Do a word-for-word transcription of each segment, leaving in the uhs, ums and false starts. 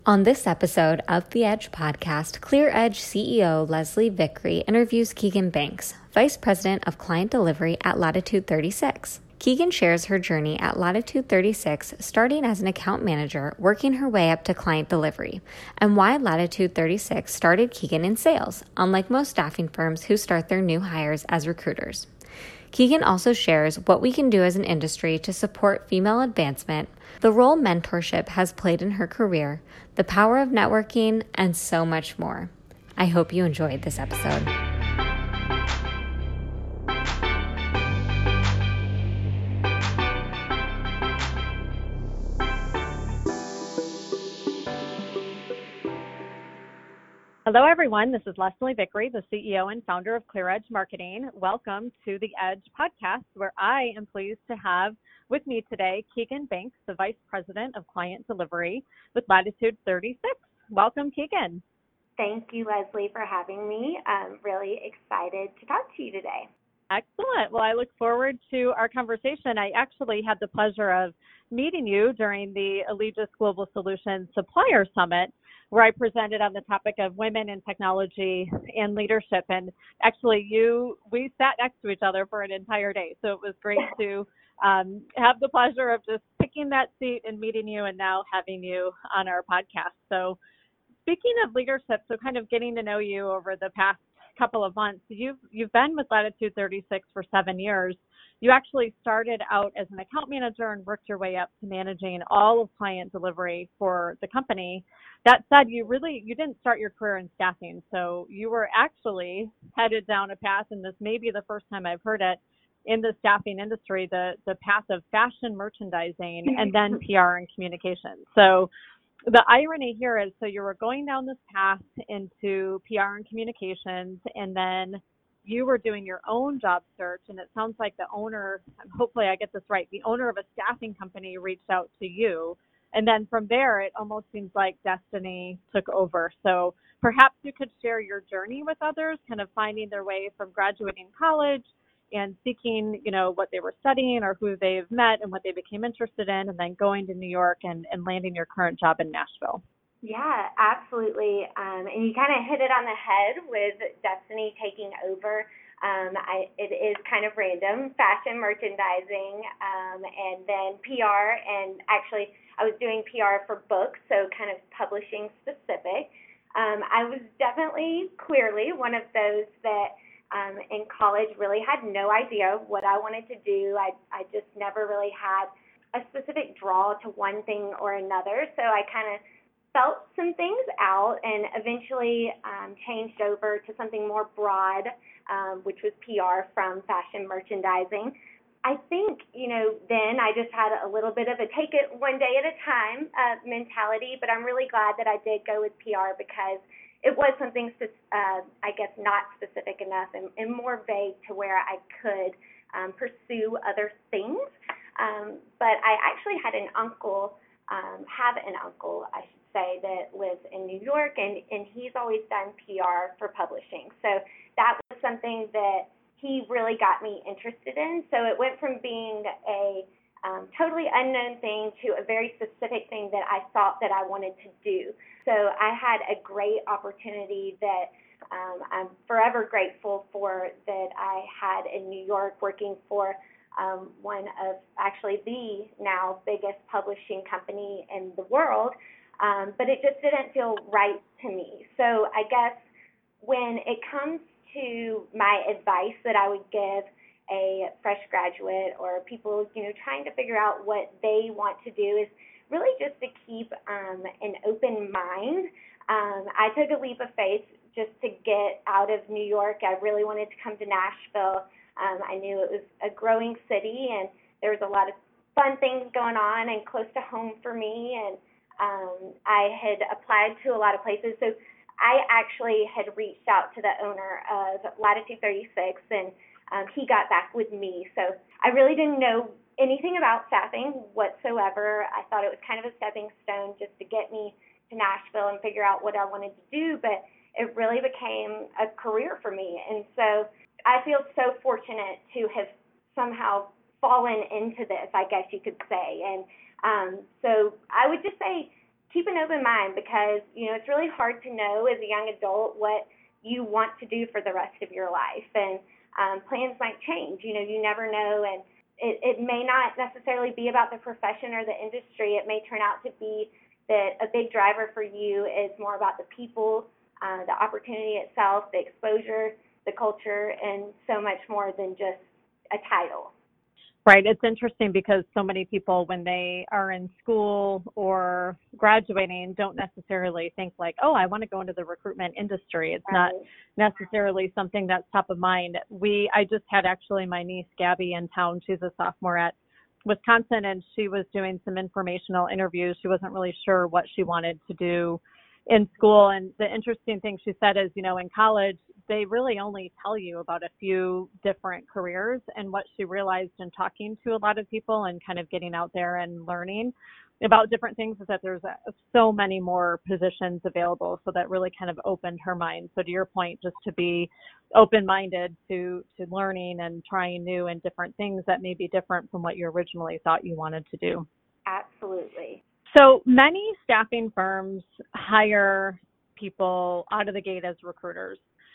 On this episode of the Edge podcast, ClearEdge C E O Leslie Vickery interviews Keegan Banks, Vice President of Client Delivery at Latitude thirty-six. Keegan shares her journey at Latitude thirty-six, starting as an account manager, working her way up to client delivery, and why Latitude thirty-six started Keegan in sales, unlike most staffing firms who start their new hires as recruiters. Keegan also shares what we can do as an industry to support female advancement, the role mentorship has played in her career, the power of networking, and so much more. I hope you enjoyed this episode. Hello, everyone. This is Leslie Vickery, the C E O and founder of ClearEdge Marketing. Welcome to the Edge podcast, where I am pleased to have with me today Keegan Banks, the Vice President of Client Delivery with Latitude thirty-six. Welcome, Keegan. Thank you, Leslie, for having me. I'm really excited to talk to you today. Excellent. Well, I look forward to our conversation. I actually had the pleasure of meeting you during the Allegis Global Solutions Supplier Summit, where I presented on the topic of women in technology and leadership. And actually, you we sat next to each other for an entire day. So it was great to um, have the pleasure of just picking that seat and meeting you, and now having you on our podcast. So speaking of leadership, so kind of getting to know you over the past couple of months, you've you've been with Latitude thirty-six for seven years. You actually started out as an account manager and worked your way up to managing all of client delivery for the company. That said, you really, you didn't start your career in staffing. So you were actually headed down a path, and this may be the first time I've heard it, in the staffing industry, the, the path of fashion merchandising and then P R and communications. So the irony here is, so you were going down this path into P R and communications, and then you were doing your own job search, and it sounds like the owner, hopefully I get this right, the owner of a staffing company reached out to you. And then from there, it almost seems like destiny took over. So perhaps you could share your journey with others, kind of finding their way from graduating college and seeking, you know, what they were studying or who they've met and what they became interested in, and then going to New York and, and landing your current job in Nashville. Yeah, absolutely. Um, and you kind of hit it on the head with destiny taking over. Um, I, it is kind of random, fashion merchandising, um, and then P R. And actually, I was doing P R for books, so kind of publishing specific. Um, I was definitely, clearly, one of those that um, in college really had no idea what I wanted to do. I, I just never really had a specific draw to one thing or another, so I kind of felt some things out and eventually um, changed over to something more broad, um, which was P R from fashion merchandising. I think, you know, then I just had a little bit of a take it one day at a time uh, mentality, but I'm really glad that I did go with P R because it was something, uh, I guess, not specific enough and, and more vague to where I could um, pursue other things. Um, but I actually had an uncle, um, have an uncle, I should say, that lives in New York, and, and he's always done P R for publishing. So that was something that he really got me interested in. So it went from being a um, totally unknown thing to a very specific thing that I thought that I wanted to do. So I had a great opportunity that um, I'm forever grateful for that I had in New York, working for um, one of actually the now biggest publishing company in the world. Um, but it just didn't feel right to me. So I guess when it comes to my advice that I would give a fresh graduate or people, you know, trying to figure out what they want to do is really just to keep um, an open mind. Um, I took a leap of faith just to get out of New York. I really wanted to come to Nashville. Um, I knew it was a growing city and there was a lot of fun things going on and close to home for me, and Um, I had applied to a lot of places, so I actually had reached out to the owner of Latitude thirty-six, and um, he got back with me. So I really didn't know anything about staffing whatsoever. I thought it was kind of a stepping stone just to get me to Nashville and figure out what I wanted to do, but it really became a career for me. And so I feel so fortunate to have somehow fallen into this, I guess you could say. And um, so I would just say keep an open mind because, you know, it's really hard to know as a young adult what you want to do for the rest of your life. And um, plans might change. You know, you never know. And it, it may not necessarily be about the profession or the industry. It may turn out to be that a big driver for you is more about the people, uh, the opportunity itself, the exposure, the culture, and so much more than just a title. Right. It's interesting because so many people, when they are in school or graduating, don't necessarily think like, oh, I want to go into the recruitment industry. It's Right. not necessarily something that's top of mind. We, I just had actually my niece, Gabby, in town. She's a sophomore at Wisconsin, and she was doing some informational interviews. She wasn't really sure what she wanted to do in school. And the interesting thing she said is, you know, in college, they really only tell you about a few different careers. And what she realized in talking to a lot of people and kind of getting out there and learning about different things is that there's a, so many more positions available. So that really kind of opened her mind. So to your point, just to be open-minded to, to learning and trying new and different things that may be different from what you originally thought you wanted to do. Absolutely. So many staffing firms hire people out of the gate as recruiters.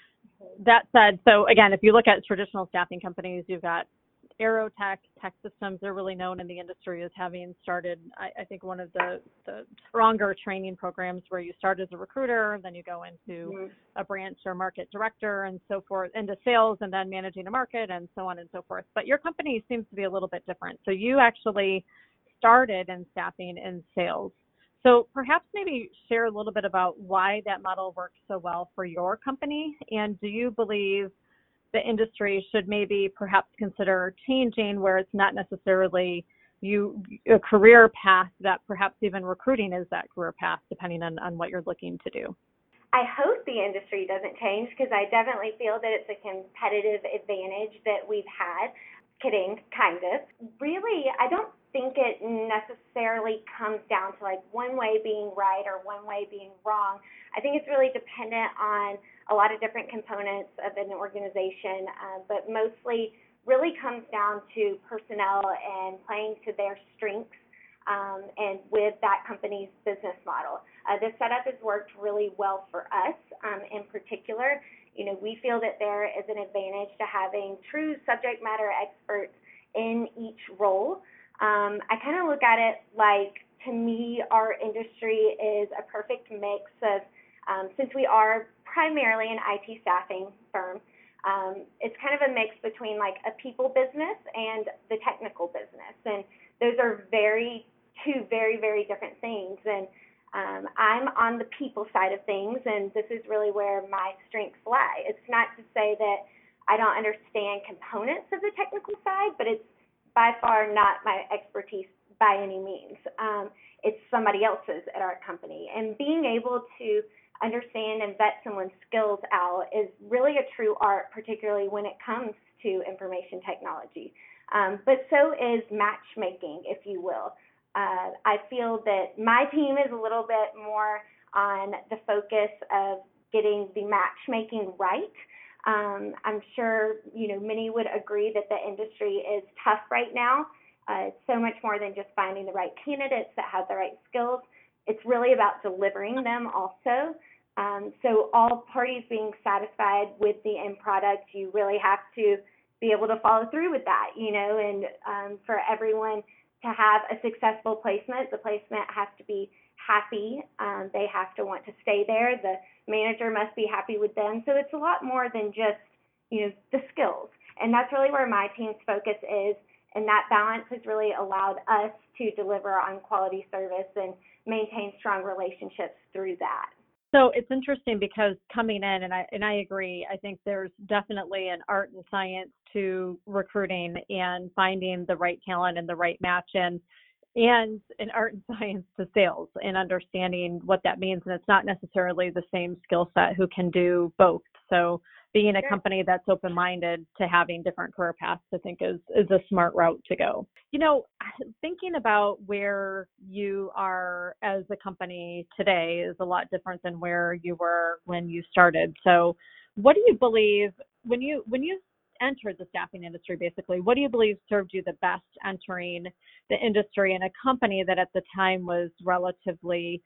That said, so again, if you look at traditional staffing companies, you've got Aerotech, Tech Systems. They're really known in the industry as having started, I, I think, one of the, the stronger training programs where you start as a recruiter, then you go into mm-hmm. a branch or market director and so forth, into sales and then managing a market and so on and so forth. But your company seems to be a little bit different. So you actually started in staffing in sales. So perhaps maybe share a little bit about why that model works so well for your company. And do you believe the industry should maybe perhaps consider changing where it's not necessarily you a career path, that perhaps even recruiting is that career path, depending on, on what you're looking to do? I hope the industry doesn't change because I definitely feel that it's a competitive advantage that we've had. Kidding, kind of. Really, I don't think it necessarily comes down to like one way being right or one way being wrong. I think it's really dependent on a lot of different components of an organization, uh, but mostly really comes down to personnel and playing to their strengths um, and with that company's business model. Uh, this setup has worked really well for us um, in particular. You know, we feel that there is an advantage to having true subject matter experts in each role. Um, I kind of look at it like, to me, our industry is a perfect mix of, um, since we are primarily an I T staffing firm, um, it's kind of a mix between like a people business and the technical business. And those are very, two very, very different things. And Um, I'm on the people side of things, and this is really where my strengths lie. It's not to say that I don't understand components of the technical side, but it's by far not my expertise by any means. Um, it's somebody else's at our company. And being able to understand and vet someone's skills out is really a true art, particularly when it comes to information technology. Um, but so is matchmaking, if you will. Uh, I feel that my team is a little bit more on the focus of getting the matchmaking right. Um, I'm sure, you know, many would agree that the industry is tough right now. Uh, it's so much more than just finding the right candidates that have the right skills. It's really about delivering them also. Um, so all parties being satisfied with the end product, you really have to be able to follow through with that, you know, and um, for everyone to have a successful placement, the placement has to be happy. Um, they have to want to stay there. The manager must be happy with them. So it's a lot more than just, you know, the skills. And that's really where my team's focus is. And that balance has really allowed us to deliver on quality service and maintain strong relationships through that. So it's interesting because coming in, and I and I agree, I think there's definitely an art and science to recruiting and finding the right talent and the right match, and and an art and science to sales and understanding what that means. And it's not necessarily the same skill set who can do both. So being a company that's open-minded to having different career paths, I think is, is a smart route to go. You know, thinking about where you are as a company today is a lot different than where you were when you started. So what do you believe, when you when you entered the staffing industry, basically, what do you believe served you the best entering the industry in a company that at the time was relatively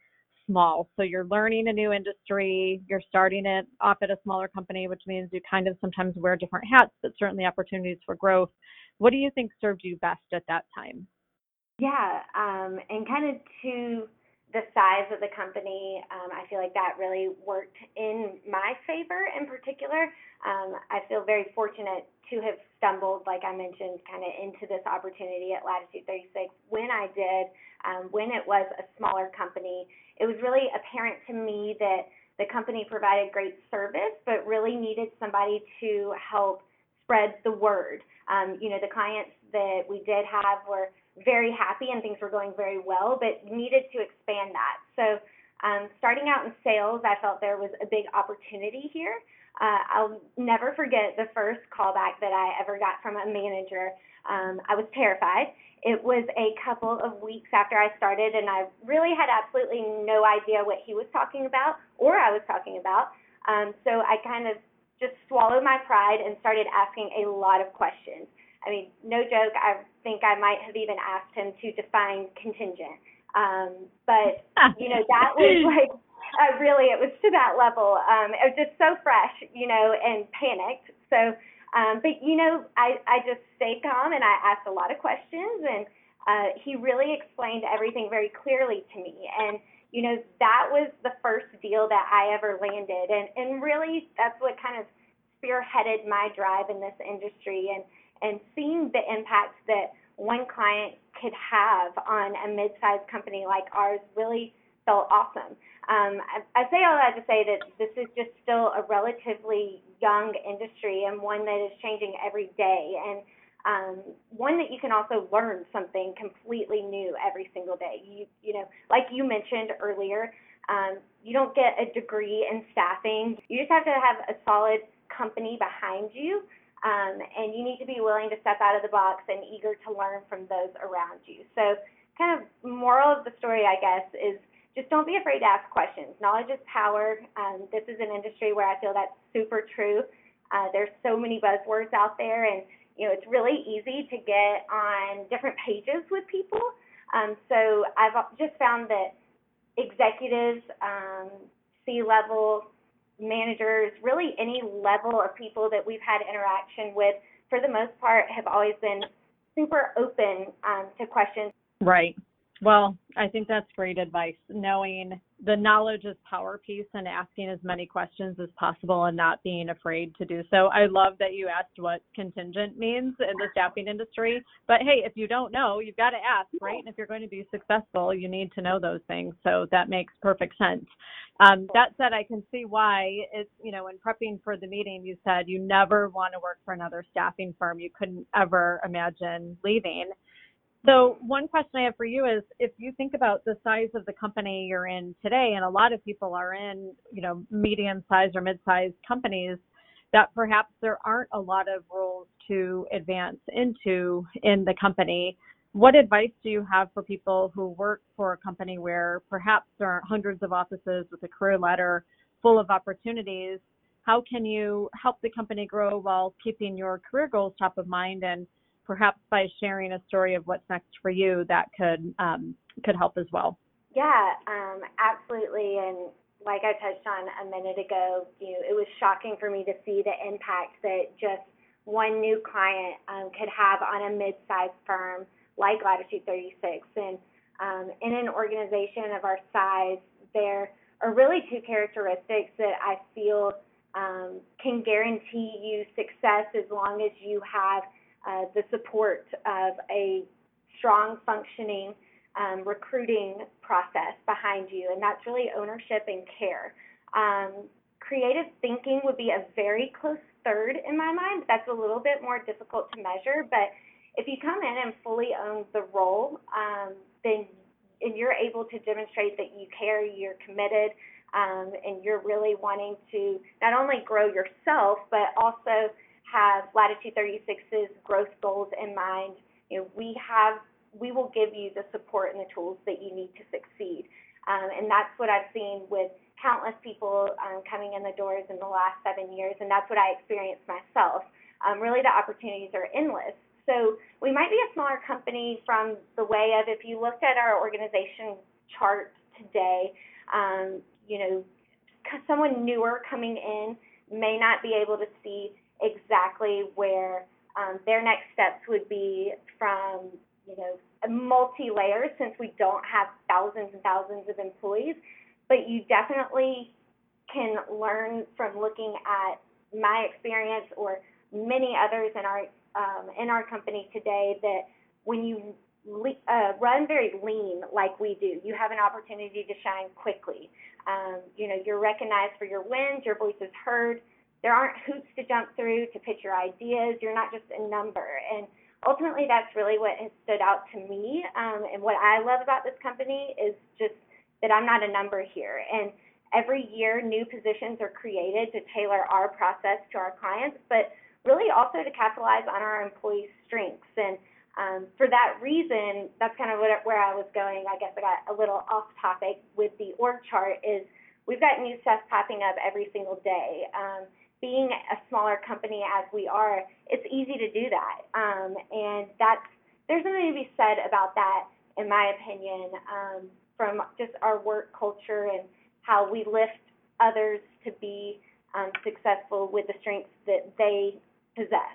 small. So you're learning a new industry, you're starting it off at a smaller company, which means you kind of sometimes wear different hats, but certainly opportunities for growth. What do you think served you best at that time? Yeah, um, and kind of to the size of the company, um, I feel like that really worked in my favor in particular. Um, I feel very fortunate to have stumbled, like I mentioned, kind of into this opportunity at Latitude thirty-six. When I did, um, when it was a smaller company, it was really apparent to me that the company provided great service, but really needed somebody to help spread the word. Um, you know, the clients that we did have were very happy and things were going very well, but needed to expand that. So um, starting out in sales, I felt there was a big opportunity here. Uh, I'll never forget the first callback that I ever got from a manager. Um, I was terrified. It was a couple of weeks after I started, and I really had absolutely no idea what he was talking about or I was talking about. Um, so I kind of just swallowed my pride and started asking a lot of questions. I mean, no joke, I think I might have even asked him to define contingent. Um, but, you know, that was like, uh, really, it was to that level. Um, it was just so fresh, you know, and panicked. So, um, but, you know, I, I just stayed calm and I asked a lot of questions, and uh, he really explained everything very clearly to me. And, you know, that was the first deal that I ever landed. And, and really, that's what kind of spearheaded my drive in this industry, and and seeing the impact that one client could have on a mid-sized company like ours really felt awesome. Um, I, I say all that to say that this is just still a relatively young industry and one that is changing every day, and um, one that you can also learn something completely new every single day. You, you know, like you mentioned earlier, um, you don't get a degree in staffing. You just have to have a solid company behind you. Um, and you need to be willing to step out of the box and eager to learn from those around you. So kind of moral of the story, I guess, is just don't be afraid to ask questions. Knowledge is power. Um, this is an industry where I feel that's super true. Uh, there's so many buzzwords out there, and you know it's really easy to get on different pages with people. Um, so I've just found that executives, um, C-level managers, really any level of people that we've had interaction with, for the most part, have always been super open um, to questions. Right. Well, I think that's great advice, knowing the knowledge is power piece and asking as many questions as possible and not being afraid to do so. I love that you asked what contingent means in the staffing industry. But hey, if you don't know, you've got to ask, right? And if you're going to be successful, you need to know those things. So that makes perfect sense. Um, that said, I can see why it's, you know, in prepping for the meeting, you said you never want to work for another staffing firm. You couldn't ever imagine leaving. So one question I have for you is, if you think about the size of the company you're in today, and a lot of people are in, you know, medium-sized or mid-sized companies, that perhaps there aren't a lot of roles to advance into in the company. What advice do you have for people who work for a company where perhaps there aren't hundreds of offices with a career ladder full of opportunities? How can you help the company grow while keeping your career goals top of mind, and perhaps by sharing a story of what's next for you that could um, could help as well? Yeah, um, absolutely. And like I touched on a minute ago, you know, it was shocking for me to see the impact that just one new client um, could have on a mid-sized firm like Latitude thirty-six. And um, in an organization of our size, there are really two characteristics that I feel um, can guarantee you success as long as you have Uh, the support of a strong functioning um, recruiting process behind you, and that's really ownership and care. Um, creative thinking would be a very close third in my mind. That's a little bit more difficult to measure, but if you come in and fully own the role, um, then and you're able to demonstrate that you care, you're committed, um, and you're really wanting to not only grow yourself, but also have Latitude thirty-six's growth goals in mind. You know, we have, we will give you the support and the tools that you need to succeed. Um, and that's what I've seen with countless people um, coming in the doors in the last seven years, and that's what I experienced myself. Um, really, the opportunities are endless. So we might be a smaller company from the way of, if you looked at our organization chart today, um, you know, someone newer coming in may not be able to see exactly where um, their next steps would be from, you know, multi-layers, since we don't have thousands and thousands of employees. But you definitely can learn from looking at my experience or many others in our um, in our company today, that when you le- uh, run very lean like we do, you have an opportunity to shine quickly. Um, you know, you're recognized for your wins, your voice is heard. There aren't hoops to jump through to pitch your ideas. You're not just a number. And ultimately, that's really what has stood out to me. Um, and what I love about this company is just that I'm not a number here. And every year, new positions are created to tailor our process to our clients, but really also to capitalize on our employees' strengths. And um, for that reason, that's kind of what, where I was going. I guess I got a little off topic with the org chart. Is we've got new stuff popping up every single day. Um, being a smaller company as we are, it's easy to do that. Um, and that's, there's something to be said about that, in my opinion, um, from just our work culture and how we lift others to be um, successful with the strengths that they possess.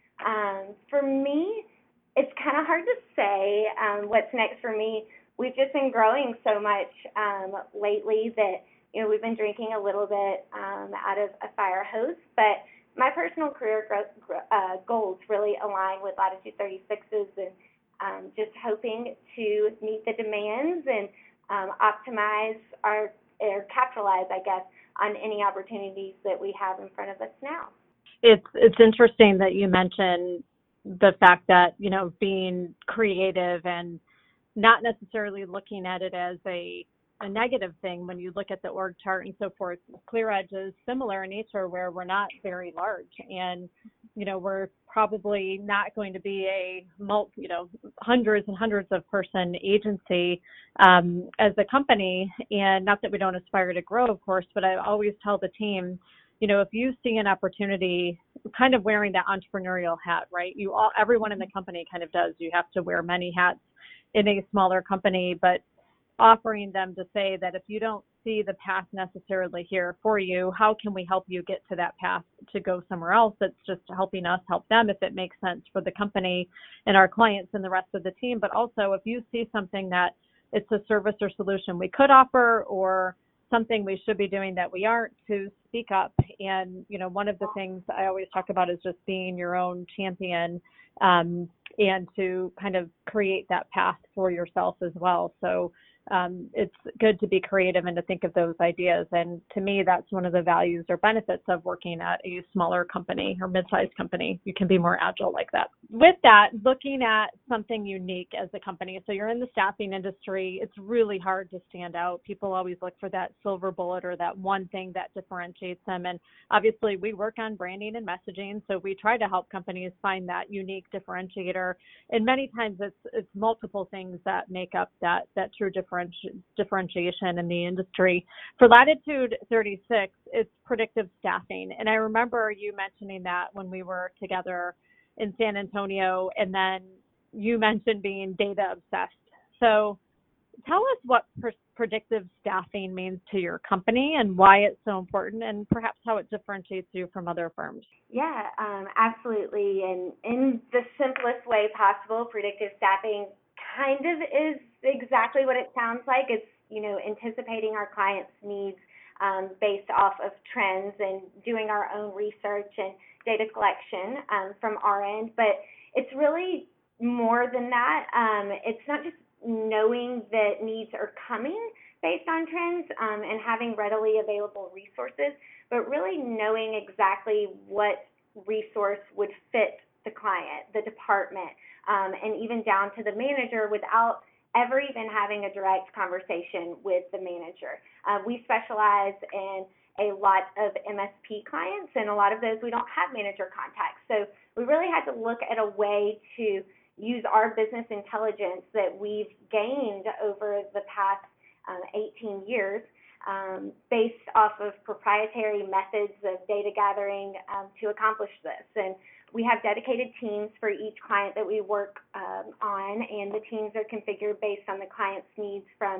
Um, for me, it's kind of hard to say um, what's next for me. We've just been growing so much um, lately that, you know, we've been drinking a little bit um, out of a fire hose, but my personal career growth, uh, goals really align with Latitude thirty-six's, and um, just hoping to meet the demands and um, optimize our, or capitalize, I guess, on any opportunities that we have in front of us now. It's it's interesting that you mentioned the fact that, you know, being creative and not necessarily looking at it as a a negative thing when you look at the org chart and so forth. ClearEdge is similar in nature, where we're not very large, and, you know, we're probably not going to be a multi, you know, hundreds and hundreds of person agency um, as a company. And not that we don't aspire to grow, of course, but I always tell the team, you know, if you see an opportunity, kind of wearing that entrepreneurial hat, right? You all, everyone in the company kind of does. You have to wear many hats in a smaller company, but offering them to say that if you don't see the path necessarily here for you, how can we help you get to that path to go somewhere else that's just helping us help them, if it makes sense for the company and our clients and the rest of the team. But also, if you see something that it's a service or solution we could offer, or something we should be doing that we aren't, to speak up. And, you know, one of the things I always talk about is just being your own champion, um, and to kind of create that path for yourself as well. So um, it's good to be creative and to think of those ideas. And to me, that's one of the values or benefits of working at a smaller company or mid-sized company. You can be more agile like that. With that, looking at something unique as a company. So you're in the staffing industry. It's really hard to stand out. People always look for that silver bullet or that one thing that differentiates them. And obviously, we work on branding and messaging, so we try to help companies find that unique differentiator. And many times it's it's multiple things that make up that that true differentiation differentiation in the industry. For Latitude thirty-six, it's predictive staffing. And I remember you mentioning that when we were together in San Antonio, and then you mentioned being data obsessed. So tell us what per- predictive staffing means to your company and why it's so important, and perhaps how it differentiates you from other firms. Yeah, um, absolutely. And in the simplest way possible, predictive staffing kind of is exactly what it sounds like. It's, you know, anticipating our clients' needs um, based off of trends and doing our own research and data collection um, from our end. But it's really more than that. Um, it's not just knowing that needs are coming based on trends um, and having readily available resources, but really knowing exactly what resource would fit the client, the department, um, and even down to the manager without ever even having a direct conversation with the manager. Uh, we specialize in a lot of M S P clients, and a lot of those we don't have manager contacts. So we really had to look at a way to use our business intelligence that we've gained over the past um, eighteen years um, based off of proprietary methods of data gathering um, to accomplish this. And we have dedicated teams for each client that we work um, on, and the teams are configured based on the client's needs, from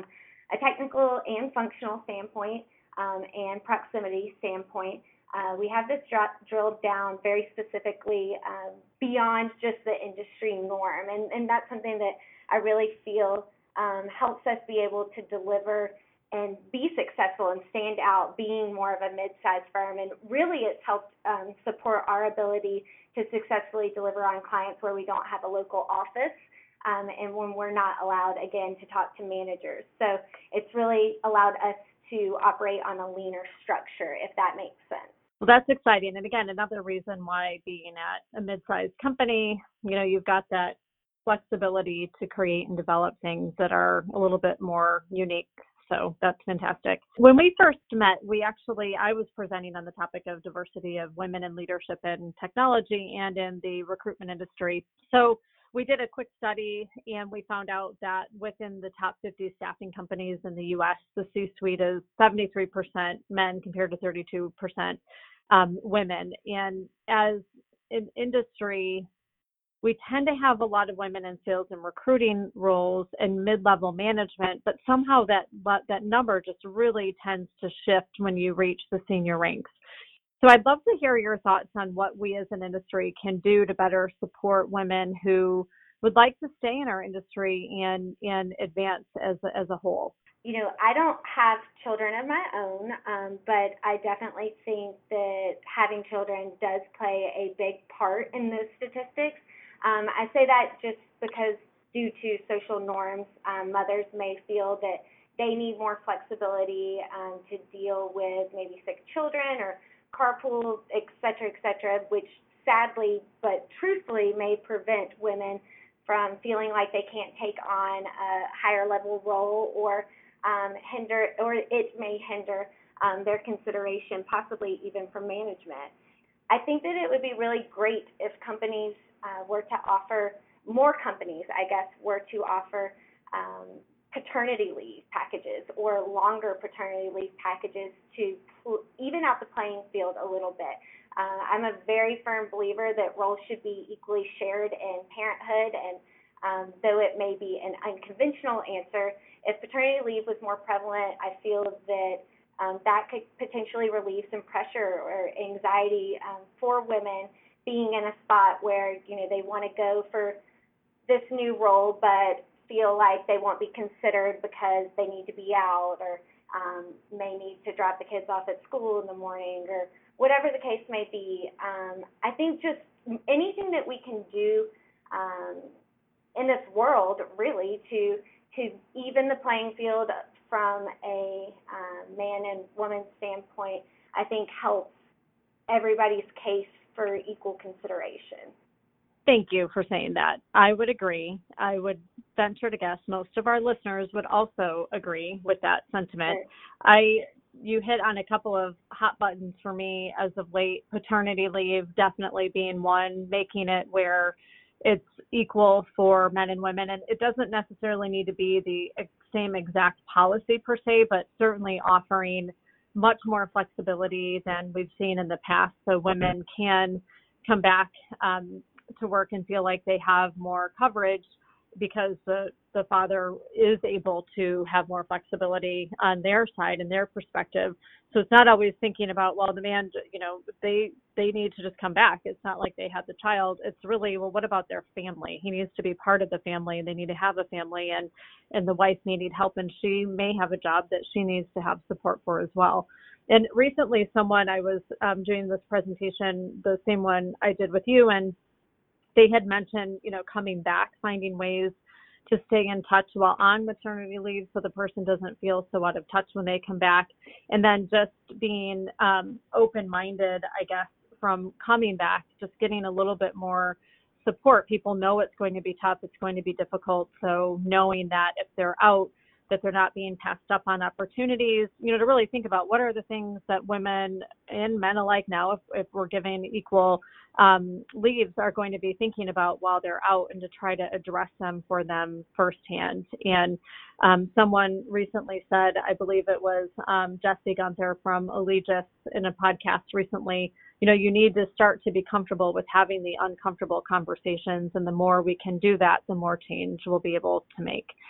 a technical and functional standpoint um, and proximity standpoint. Uh, we have this dr- drilled down very specifically um, beyond just the industry norm, and, and that's something that I really feel um, helps us be able to deliver and be successful and stand out being more of a mid-sized firm. And really it's helped um, support our ability to successfully deliver on clients where we don't have a local office um, and when we're not allowed, again, to talk to managers. So it's really allowed us to operate on a leaner structure, if that makes sense. Well, that's exciting. And again, another reason why being at a mid-sized company, you know, you've got that flexibility to create and develop things that are a little bit more unique. So that's fantastic. When we first met, we actually, I was presenting on the topic of diversity of women in leadership in technology and in the recruitment industry. So we did a quick study and we found out that within the top fifty staffing companies in the U S, the C-suite is seventy-three percent men compared to thirty-two percent um, women. And as an industry, we tend to have a lot of women in sales and recruiting roles and mid-level management, but somehow that that number just really tends to shift when you reach the senior ranks. So I'd love to hear your thoughts on what we as an industry can do to better support women who would like to stay in our industry and, and advance as a, as a whole. You know, I don't have children of my own, um, but I definitely think that having children does play a big part in those statistics. Um, I say that just because due to social norms, um, mothers may feel that they need more flexibility um, to deal with maybe sick children or carpool, et cetera, et cetera, which sadly but truthfully may prevent women from feeling like they can't take on a higher level role or um, hinder, or it may hinder um, their consideration, possibly even for management. I think that it would be really great if companies uh, were to offer, more companies, I guess, were to offer um, paternity leave packages or longer paternity leave packages to even out the playing field a little bit. Uh, I'm a very firm believer that roles should be equally shared in parenthood, and um, though it may be an unconventional answer, if paternity leave was more prevalent, I feel that um, that could potentially relieve some pressure or anxiety um, for women being in a spot where, you know, they want to go for this new role, but feel like they won't be considered because they need to be out or um, may need to drop the kids off at school in the morning or whatever the case may be. Um, I think just anything that we can do um, in this world really to to even the playing field from a uh, man and woman standpoint, I think helps everybody's case for equal consideration. Thank you for saying that. I would agree. I would venture to guess most of our listeners would also agree with that sentiment. Sure. I, you hit on a couple of hot buttons for me as of late, paternity leave definitely being one, making it where it's equal for men and women. And it doesn't necessarily need to be the same exact policy per se, but certainly offering much more flexibility than we've seen in the past. So women can come back um, to work and feel like they have more coverage because the, the father is able to have more flexibility on their side and their perspective. So it's not always thinking about, well, the man, you know, they they need to just come back. It's not like they had the child. It's really, well, what about their family? He needs to be part of the family and they need to have a family, and, and the wife may need help and she may have a job that she needs to have support for as well. And recently someone, I was um, doing this presentation, the same one I did with you, and they had mentioned, you know, coming back, finding ways to stay in touch while on maternity leave so the person doesn't feel so out of touch when they come back. And then just being um, open-minded, I guess, from coming back, just getting a little bit more support. People know it's going to be tough, it's going to be difficult. So knowing that if they're out, that they're not being passed up on opportunities, you know, to really think about what are the things that women and men alike now, if, if we're giving equal um, leaves, are going to be thinking about while they're out, and to try to address them for them firsthand. And um, someone recently said, I believe it was um, Jesse Gunther from Allegis in a podcast recently, you know, you need to start to be comfortable with having the uncomfortable conversations. And the more we can do that, the more change we'll be able to make.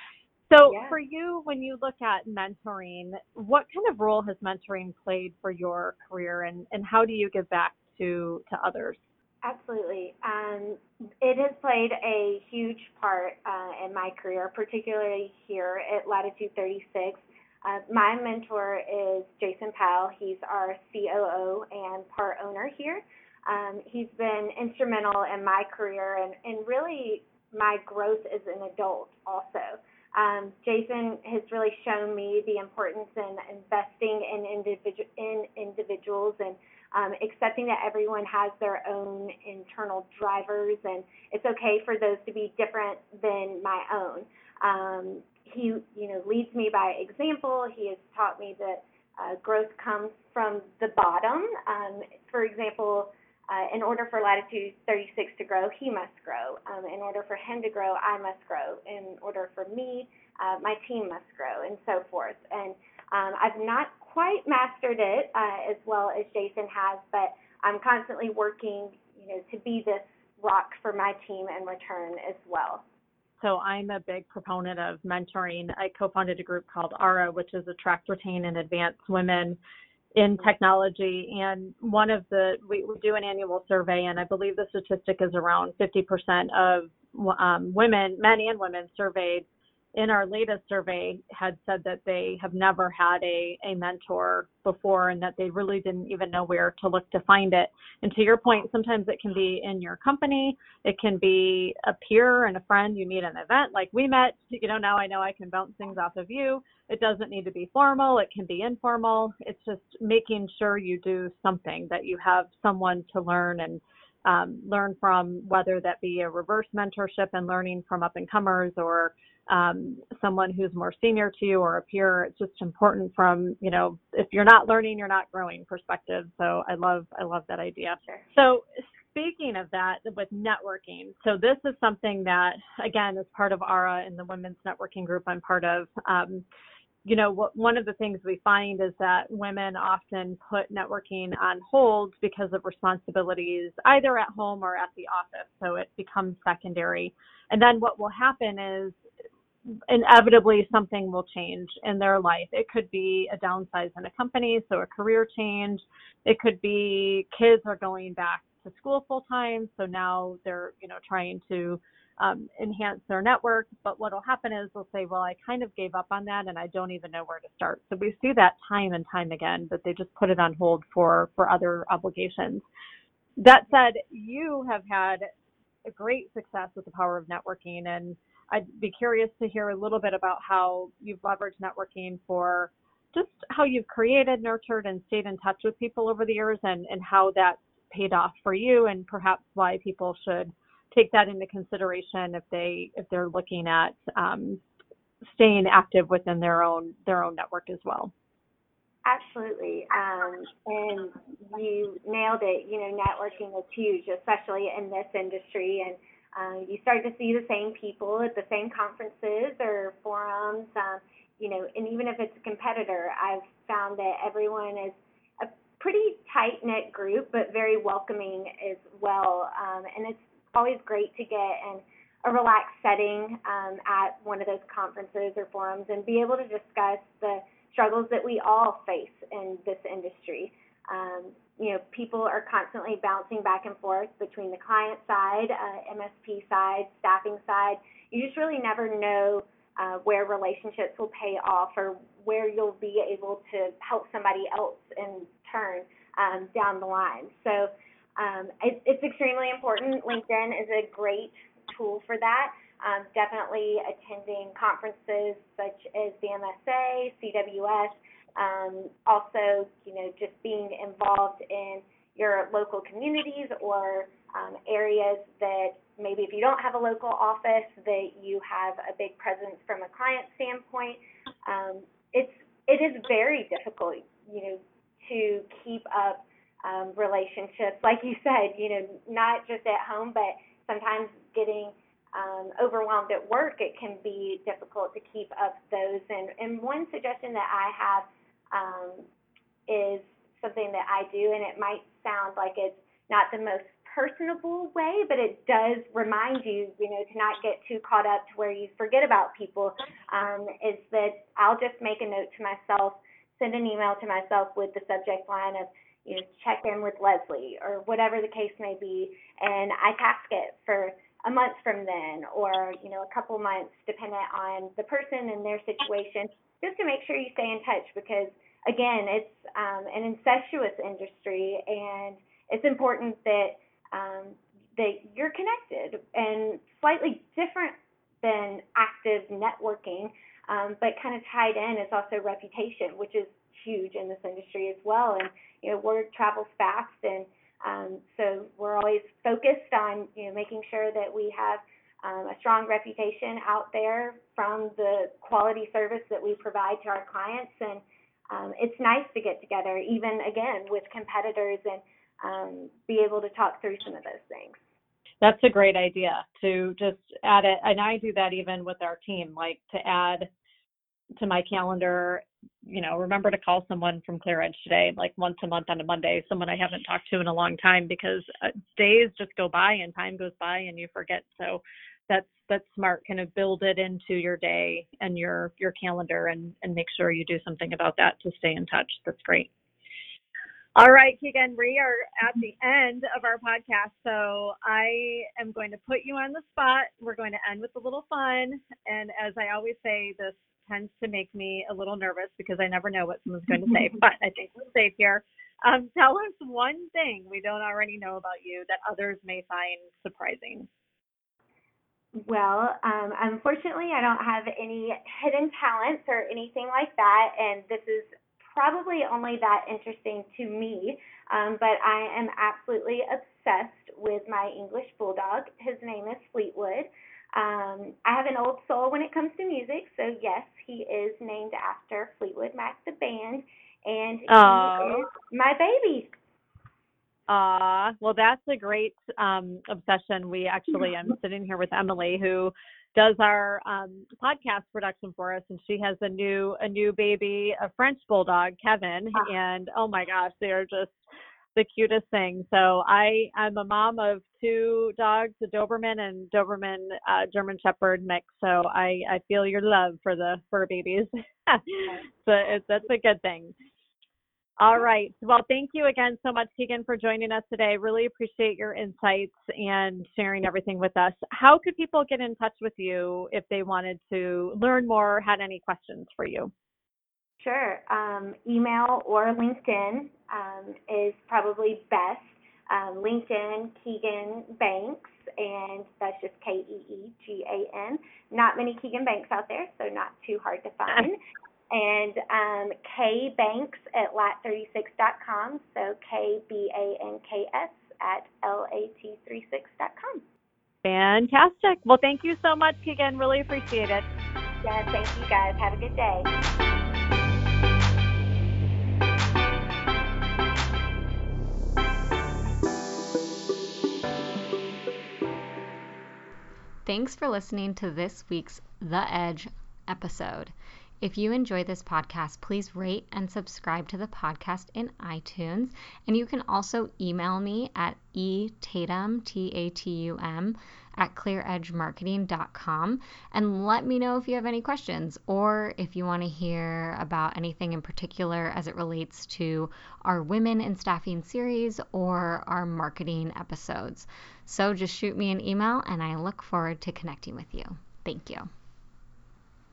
So Yeah. for you, when you look at mentoring, what kind of role has mentoring played for your career, and, and how do you give back to, to others? Absolutely. Um, it has played a huge part uh, in my career, particularly here at Latitude thirty-six. Uh, my mentor is Jason Powell. He's our C O O and part owner here. Um, he's been instrumental in my career and, and really my growth as an adult also. Um, Jason has really shown me the importance in investing in, individu- in individuals and um, accepting that everyone has their own internal drivers, and it's okay for those to be different than my own. Um, he, you know, leads me by example. He has taught me that uh, growth comes from the bottom. Um, for example, uh, in order for Latitude thirty-six to grow, he must grow. Um, in order for him to grow, I must grow. In order for me, uh, my team must grow, and so forth. And um, I've not quite mastered it uh, as well as Jason has, but I'm constantly working, you know, to be this rock for my team in return as well. So I'm a big proponent of mentoring. I co-founded a group called A R A, which is Attract, Retain, and Advance Women in Technology. And one of the, we, we do an annual survey, and I believe the statistic is around fifty percent of um, women, men and women surveyed in our latest survey had said that they have never had a, a mentor before, and that they really didn't even know where to look to find it. And to your point, sometimes it can be in your company. It can be a peer and a friend you meet at an event like we met. You know, now I know I can bounce things off of you. It doesn't need to be formal. It can be informal. It's just making sure you do something, that you have someone to learn and um, learn from, whether that be a reverse mentorship and learning from up and comers, or um, someone who's more senior to you, or a peer. It's just important from, you know, if you're not learning, you're not growing perspective. So I love, I love that idea. Sure. So speaking of that, with networking, so this is something that, again, is part of A R A and the women's networking group I'm part of. Um, you know, what, one of the things we find is that women often put networking on hold because of responsibilities either at home or at the office. So it becomes secondary. And then what will happen is inevitably something will change in their life. It could be a downsize in a company, so a career change. It could be kids are going back to school full time, so now they're, you know, trying to um, enhance their network. But what will happen is they'll say, well, I kind of gave up on that and I don't even know where to start. So we see that time and time again, that they just put it on hold for, for other obligations. That said, you have had a great success with the power of networking, and I'd be curious to hear a little bit about how you've leveraged networking for just how you've created, nurtured, and stayed in touch with people over the years, and, and how that's paid off for you, and perhaps why people should take that into consideration if they if they're looking at um, staying active within their own their own network as well. Absolutely. Um, and you nailed it. You know, networking is huge, especially in this industry. And uh, you start to see the same people at the same conferences or forums. Um, you know, and even if it's a competitor, I've found that everyone is a pretty tight-knit group, but very welcoming as well. Um, and it's always great to get in a relaxed setting um, at one of those conferences or forums and be able to discuss the struggles that we all face in this industry. Um, you know, people are constantly bouncing back and forth between the client side, uh, M S P side, staffing side. You just really never know uh, where relationships will pay off or where you'll be able to help somebody else in turn um, down the line. So um, it, it's extremely important. LinkedIn is a great tool for that. Um, definitely attending conferences such as the M S A, C W S, um, also, you know, just being involved in your local communities or um, areas that maybe if you don't have a local office, that you have a big presence from a client standpoint. Um, it's it is very difficult, you know, to keep up um, relationships, like you said, you know, not just at home, but sometimes getting Um, overwhelmed at work, it can be difficult to keep up those. And, and one suggestion that I have um, is something that I do, and it might sound like it's not the most personable way, but it does remind you, you know, to not get too caught up to where you forget about people, um, is that I'll just make a note to myself, send an email to myself with the subject line of, you know, check in with Leslie or whatever the case may be, and I task it for a month from then, or, you know, a couple months, depending on the person and their situation, just to make sure you stay in touch, because again, it's um, an incestuous industry, and it's important that um, that you're connected, and slightly different than active networking, um, but kind of tied in is also reputation, which is huge in this industry as well. And you know, word travels fast, and um, so we're always focused on, you know, making sure that we have um, a strong reputation out there from the quality service that we provide to our clients. And um, it's nice to get together, even again with competitors, and um, be able to talk through some of those things. That's a great idea to just add it. And I do that even with our team, like to add to my calendar, you know, remember to call someone from ClearEdge today, like once a month on a Monday, someone I haven't talked to in a long time, because uh, days just go by and time goes by and you forget. So that's, that's smart. Kind of build it into your day and your, your calendar, and, and make sure you do something about that to stay in touch. That's great. All right, Keegan, we are at the end of our podcast, so I am going to put you on the spot. We're going to end with a little fun. And as I always say, this tends to make me a little nervous because I never know what someone's going to say, but I think we're safe here. Um, tell us one thing we don't already know about you that others may find surprising. Well, um, unfortunately, I don't have any hidden talents or anything like that, and this is probably only that interesting to me, um, but I am absolutely obsessed with my English bulldog. His name is Fleetwood. Um, I have an old soul when it comes to music, so yes, he is named after Fleetwood Mac, the band, and he Aww. is my baby. Uh, well, that's a great um, obsession. We actually, I'm sitting here with Emily, who does our um, podcast production for us, and she has a new a new baby, a French bulldog, Kevin, and oh my gosh, they are just the cutest thing. So I I'm a mom of two dogs, a Doberman and Doberman uh, German Shepherd mix. So I I feel your love for the fur babies. So it's, that's a good thing. All right. Well, thank you again so much, Keegan, for joining us today. Really appreciate your insights and sharing everything with us. How could people get in touch with you if they wanted to learn more, had any questions for you? Sure. Um, email or LinkedIn um, is probably best. Um, LinkedIn, Keegan Banks, and that's just K E E G A N. Not many Keegan Banks out there, so not too hard to find. And um, K Banks at lat thirty-six dot com, so K B A N K S at L A T thirty-six dot com. Fantastic. Well, thank you so much, Keegan. Really appreciate it. Yeah, thank you guys. Have a good day. Thanks for listening to this week's The Edge episode. If you enjoy this podcast, please rate and subscribe to the podcast in iTunes. And you can also email me at etatum, T A T U M, at clear edge marketing dot com, and let me know if you have any questions, or if you want to hear about anything in particular as it relates to our Women in Staffing series or our marketing episodes. So just shoot me an email, and I look forward to connecting with you. Thank you.